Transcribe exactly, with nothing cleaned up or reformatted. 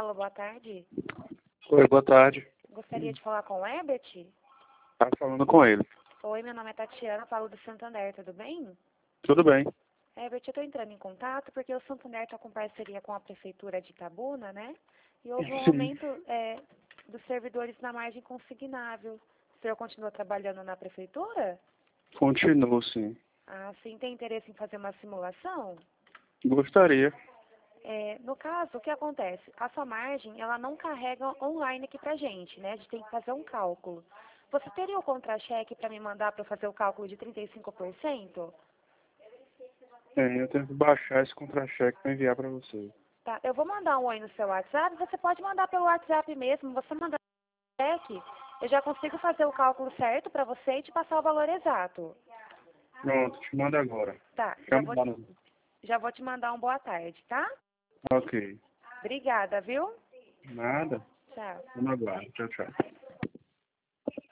Alô, boa tarde. Oi, boa tarde. Gostaria de falar com o Herbert? Tá falando com ele. Oi, meu nome é Tatiana, falo do Santander, tudo bem? Tudo bem. Herbert, eu estou entrando em contato porque o Santander está com parceria com a Prefeitura de Itabuna, né? E houve um Sim. aumento é, dos servidores na margem consignável. O senhor continua trabalhando na Prefeitura? Continuo, sim. Ah, sim, tem interesse em fazer uma simulação? Gostaria. É, no caso, o que acontece? A sua margem, ela não carrega online aqui pra gente, né? A gente tem que fazer um cálculo. Você teria o contra-cheque para me mandar para fazer o cálculo de trinta e cinco por cento? É, eu tenho que baixar esse contra-cheque para enviar para você. Tá, eu vou mandar um oi no seu WhatsApp. Você pode mandar pelo WhatsApp mesmo. Você mandar o cheque, eu já consigo fazer o cálculo certo para você e te passar o valor exato. Pronto, te mando agora. Tá, já Chama vou, lá no... já vou te mandar um boa tarde, tá? Ok. Obrigada, viu? Nada. Tchau. Vamos aguardar. Tchau, tchau.